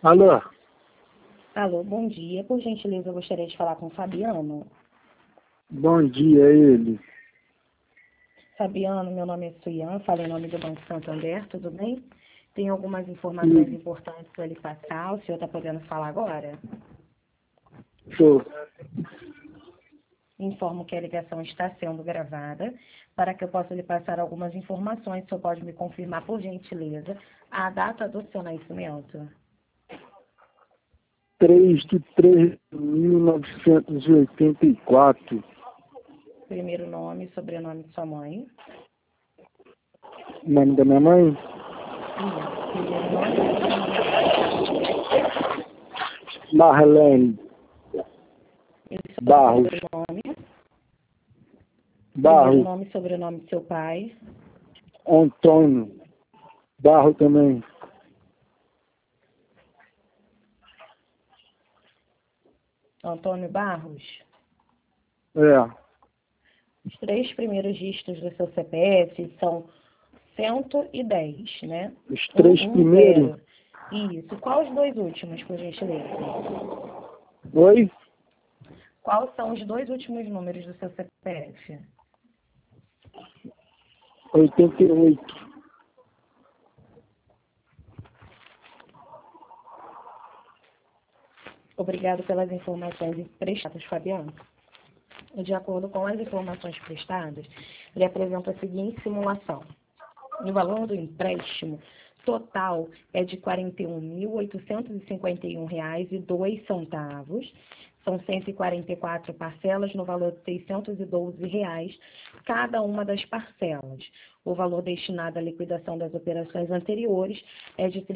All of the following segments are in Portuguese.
Alô? Alô, bom dia. Por gentileza, eu gostaria de falar com o Fabiano. Bom dia, ele. Fabiano, meu nome é Suian, falo em nome do Banco Santander, tudo bem? Tem algumas informações importantes para lhe passar, o senhor está podendo falar agora? Tô. Informo que a ligação está sendo gravada. Para que eu possa lhe passar algumas informações, o senhor pode me confirmar, por gentileza, a data do seu nascimento? 3/3/1984. Primeiro nome e sobrenome de sua mãe? O nome da minha mãe? Isso, primeiro nome e sobrenome da mãe. Marlene E seu Barros. sobrenome? Primeiro Barro. nome e sobrenome do seu pai? Antônio. Barro também. Antônio Barros? É. Os 3 primeiros dígitos do seu CPF são 110, né? Os 3 primeiros? Isso. Quais os 2 últimos, por gentileza? Oi? Quais são os 2 últimos números do seu CPF? 88. Obrigado pelas informações prestadas, Fabiano. De acordo com as informações prestadas, ele apresenta a seguinte simulação. O valor do empréstimo total é de R$ 41.851,02. São 144 parcelas no valor de R$ 612, cada uma das parcelas. O valor destinado à liquidação das operações anteriores é de R$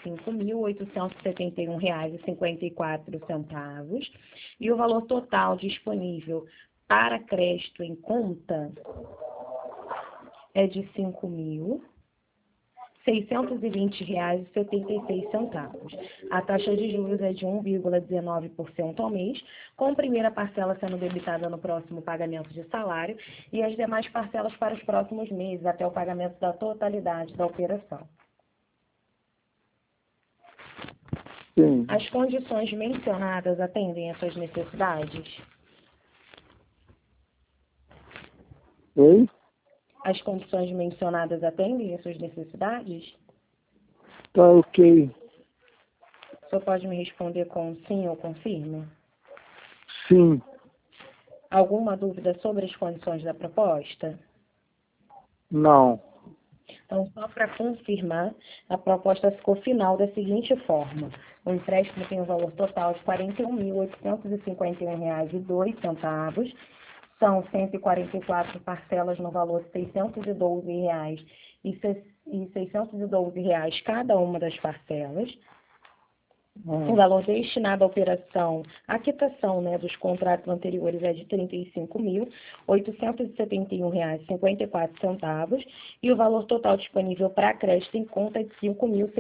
35.871,54. E o valor total disponível para crédito em conta é de R$ 5.620,76. A taxa de juros é de 1,19% ao mês, com a primeira parcela sendo debitada no próximo pagamento de salário e as demais parcelas para os próximos meses, até o pagamento da totalidade da operação. Sim. As condições mencionadas atendem às suas necessidades? Oi? As condições mencionadas atendem às suas necessidades? Tá ok. O senhor pode me responder com sim ou confirma? Sim. Alguma dúvida sobre as condições da proposta? Não. Então, só para confirmar, a proposta ficou final da seguinte forma. O empréstimo tem um valor total de R$ 41.851,02. São 144 parcelas no valor de R$ 612,0612 cada uma das parcelas. O valor destinado à operação, a quitação, né, dos contratos anteriores é de R$ 35.871,54 e o valor total disponível para crédito em conta é de R$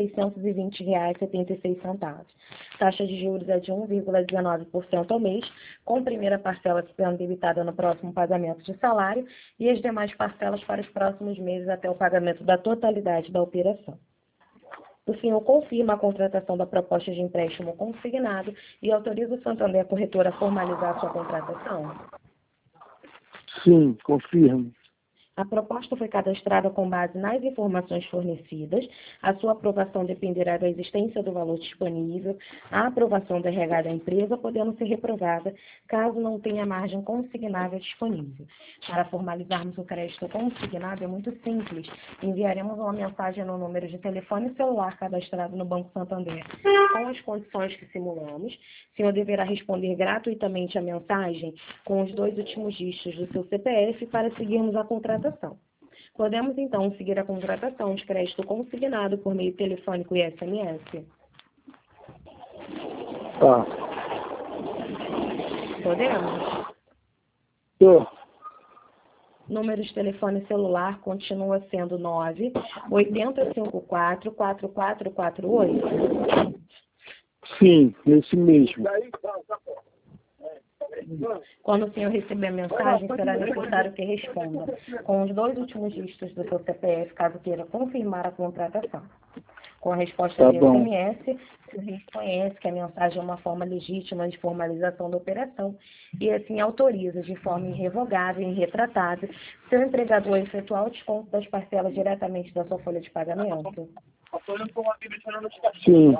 5.620,76. Taxa de juros é de 1,19% ao mês, com a primeira parcela sendo debitada no próximo pagamento de salário e as demais parcelas para os próximos meses até o pagamento da totalidade da operação. O senhor confirma a contratação da proposta de empréstimo consignado e autoriza o Santander Corretora a formalizar sua contratação? Sim, confirmo. A proposta foi cadastrada com base nas informações fornecidas. A sua aprovação dependerá da existência do valor disponível, a aprovação da RH da empresa, podendo ser reprovada caso não tenha margem consignável disponível. Para formalizarmos o crédito consignado é muito simples. Enviaremos uma mensagem no número de telefone celular cadastrado no Banco Santander com as condições que simulamos. O senhor deverá responder gratuitamente a mensagem com os 2 últimos dígitos do seu CPF para seguirmos a contratação. Podemos, então, seguir a contratação de crédito consignado por meio telefônico e SMS? Tá. Podemos? Tô. Número de telefone celular continua sendo 98054-4448. Sim, esse mesmo. Quando o senhor receber a mensagem, será necessário que responda com os 2 últimos dígitos do seu CPF, caso queira confirmar a contratação. Com a resposta Tá de bom. SMS, se reconhece que a mensagem é uma forma legítima de formalização da operação e assim autoriza de forma irrevogável e irretratável seu empregador a efetuar o desconto das parcelas diretamente da sua folha de pagamento. Sim.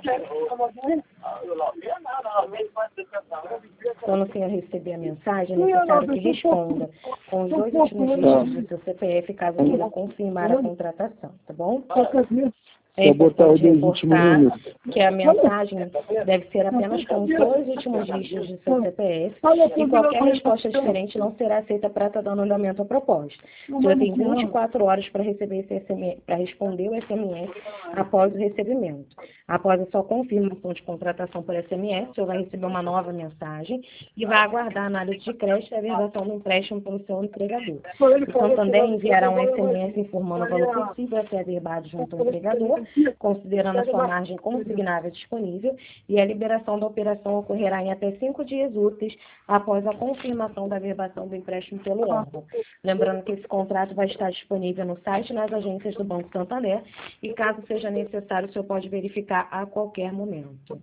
Quando o senhor receber a mensagem, é necessário que responda com os 2 últimos dígitos do seu CPF, caso queira confirmar a contratação, tá bom? É Vou botar os importante 2 últimos reforçar números. que a mensagem deve ser apenas com os 2 últimos dígitos do seu CPF e qualquer resposta diferente não será aceita para estar dando andamento à proposta. O senhor tem 24 horas para receber esse SMS, para responder o SMS após o recebimento. Após a sua confirmação de contratação por SMS, o senhor vai receber uma nova mensagem e vai aguardar a análise de crédito e a verbação do empréstimo pelo seu empregador. O Santander enviará um SMS informando o valor possível a ser averbado junto ao empregador, considerando a sua margem consignável disponível, e a liberação da operação ocorrerá em até 5 dias úteis após a confirmação da verbação do empréstimo pelo órgão. Lembrando que esse contrato vai estar disponível no site e nas agências do Banco Santander, e caso seja necessário, o senhor pode verificar a qualquer momento.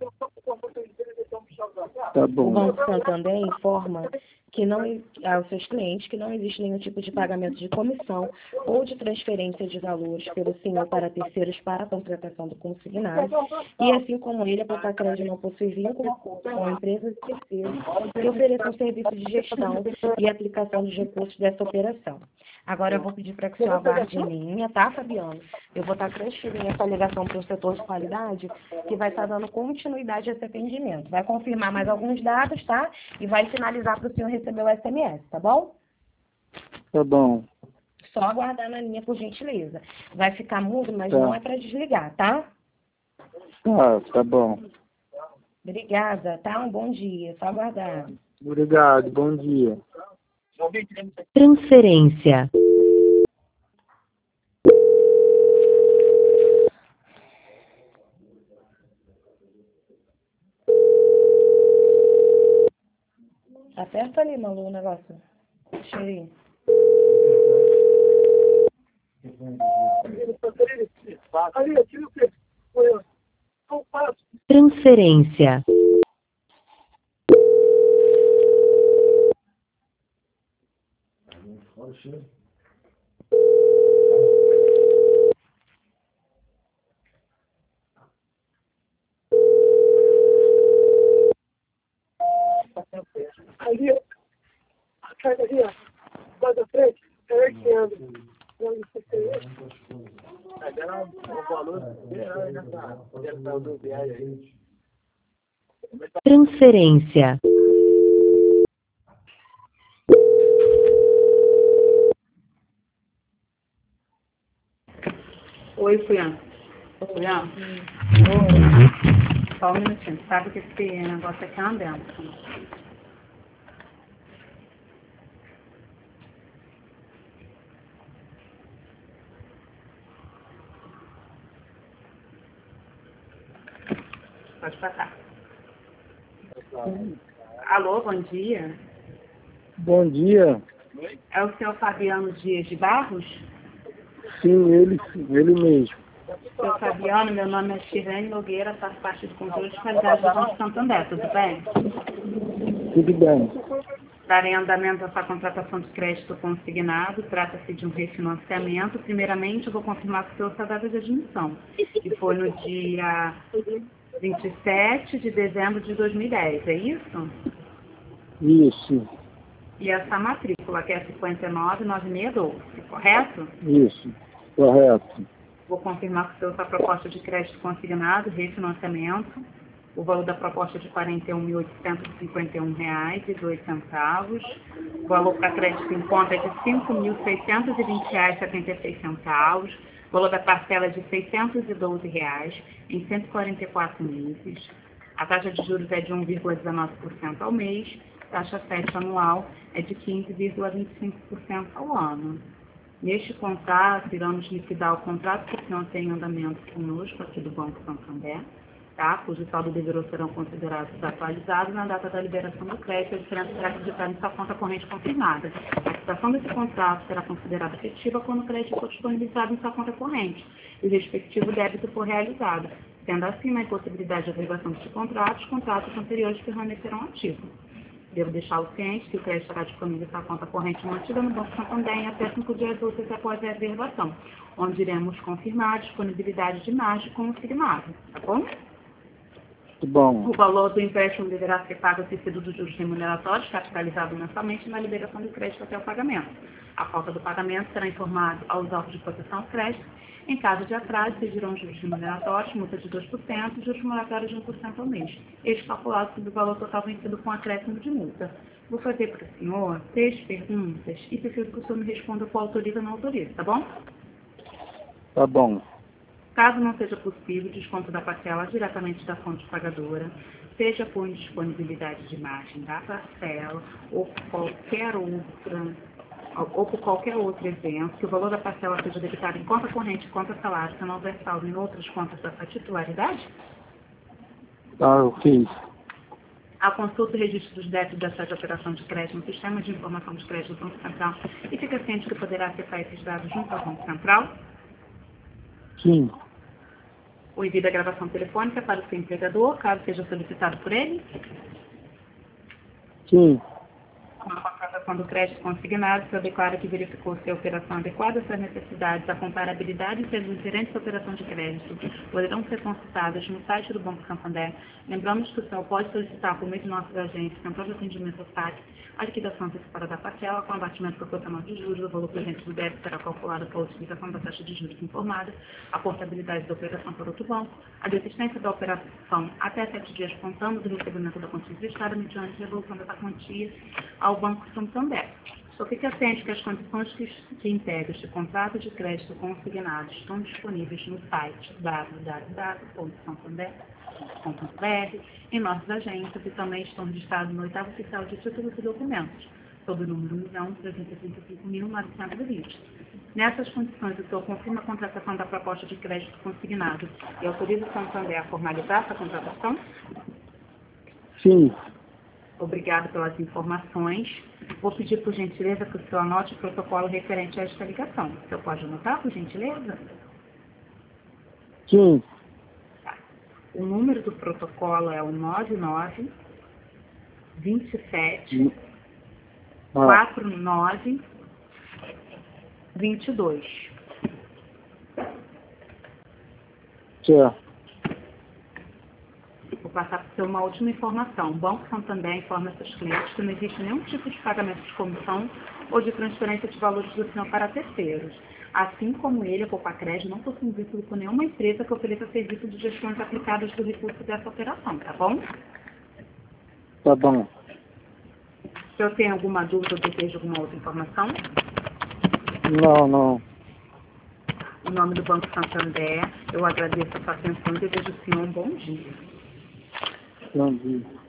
Tá O bom. Banco Santander informa que não, aos seus clientes que não existe nenhum tipo de pagamento de comissão ou de transferência de valores pelo senhor para terceiros para a contratação do consignado, e assim como ele, a Potacred não possui vínculo com empresas e terceiros que ofereçam serviço de gestão e aplicação dos recursos dessa operação. Agora eu vou pedir para que o senhor aguarde em linha, tá, Fabiano? Eu vou estar transferindo essa ligação para o setor de qualidade, que vai estar dando continuidade a esse atendimento. Vai confirmar mais alguns dados, tá? E vai finalizar para o senhor receber o SMS, tá bom? Tá bom. Só aguardar na linha, por gentileza. Vai ficar mudo, mas Tá. não é para desligar, tá? Tá bom. Obrigada, tá? Um bom dia. Só aguardar. Obrigado, bom dia. Transferência. Aperta ali, Malu, o negócio. Deixa eu ir. Transferência. Ali, atrás ali, ó, lá da frente, é que anda. Transferência. Oi, Fuyã. Fuyã? Só um minutinho. Sabe que esse negócio aqui é uma benção. Pode passar. Alô, bom dia. Bom dia. É o senhor Fabiano Dias de Barros? Sim, ele mesmo. Seu Fabiano, meu nome é Shirlene Nogueira, faço parte do controle de qualidade do Banco Santander, tudo bem? Tudo bem. Darei andamento a essa contratação de crédito consignado, trata-se de um refinanciamento. Primeiramente, eu vou confirmar com o senhor sua data de admissão, que foi no dia 27 de dezembro de 2010, é isso? Isso, E essa matrícula, que é 599612, correto? isso. Correto. Vou confirmar com o senhor sua proposta de crédito consignado, refinanciamento. O valor da proposta é de R$ 41.851,02. O valor para crédito em conta é de R$ 5.620,76. O valor da parcela é de R$ 612 em 144 meses. A taxa de juros é de 1,19% ao mês. Taxa 7 anual é de 15,25% ao ano. Neste contrato, iremos liquidar o contrato que o senhor tem em andamento conosco aqui do Banco Santander. tá? Cujo saldo deverá serão considerados atualizados na data da liberação do crédito, a diferença será acreditada em sua conta corrente confirmada. A quitação desse contrato será considerada efetiva quando o crédito for disponibilizado em sua conta corrente e o respectivo débito for realizado. Sendo assim, na impossibilidade de averbação deste contrato, os contratos anteriores permanecerão ativos. Devo deixá-lo ciente que o crédito será disponível em sua conta corrente mantida no Banco Santander em até 5 dias úteis após a averbação, onde iremos confirmar a disponibilidade de margem consignado, tá bom? Muito bom. O valor do empréstimo deverá ser pago a tecido dos juros remuneratórios, capitalizado mensalmente na liberação do crédito até o pagamento. A falta do pagamento será informado aos autos de proteção ao crédito. Em caso de atraso, exigirão juros remuneratórios, multa de 2% e juros moratórios de 1% ao mês. Este calculado sobre o valor total vencido com acréscimo de multa. Vou fazer para o senhor 3 perguntas e preciso que o senhor me responda qual autoriza ou não autoriza, tá bom? Tá bom. Caso não seja possível, desconto da parcela diretamente da fonte pagadora, seja por indisponibilidade de margem da parcela ou por qualquer outro evento, que o valor da parcela seja debitado em conta corrente, conta salário, se não houver saldo em outras contas da sua titularidade? Tá, ok. A consulta e registro dos débitos da sua operação de crédito no sistema de informação de crédito do Banco Central e fica ciente que poderá acessar esses dados junto ao Banco Central? Sim. O envio da gravação telefônica para o seu empregador, caso seja solicitado por ele? Sim. Uma contratação do crédito consignado, se eu declaro que verificou se a operação adequada às suas necessidades, a comparabilidade e as diferentes operações de crédito poderão ser consultadas no site do Banco Santander. Lembramos que o senhor pode solicitar por meio de nossas agências, Central de Atendimento ao SAC, a liquidação antecipada da parcela com abatimento proporcional de juros, o valor presente do débito será calculado pela utilização da taxa de juros informada, a portabilidade da operação para outro banco, a desistência da operação até 7 dias contando do recebimento da quantia registrada mediante devolução dessa quantia ao Banco Santander. Só fique atento que as condições que integram este contrato de crédito consignado estão disponíveis no site www.santander.br, em nossas agências e também estão registrados no 8º oficial de títulos e documentos, sob o número 1.335.920. Nessas condições, o senhor confirma a contratação da proposta de crédito consignado e autoriza o Santander a formalizar essa contratação? Sim. Obrigado pelas informações. Vou pedir, por gentileza, que o senhor anote o protocolo referente a esta ligação. O senhor pode anotar, por gentileza? Sim. Tá. O número do protocolo é o 99 27 49 22. Certo. Vou passar para você uma última informação. O Banco Santander informa seus clientes que não existe nenhum tipo de pagamento de comissão ou de transferência de valores do senhor para terceiros. Assim como ele, a Copacred, não possui vínculo com nenhuma empresa que ofereça serviço de gestões aplicadas do recurso dessa operação, tá bom? Tá bom. Se eu tenho alguma dúvida ou desejo alguma outra informação, Não. em nome do Banco Santander, eu agradeço a sua atenção e desejo ao senhor um bom dia. Bom dia.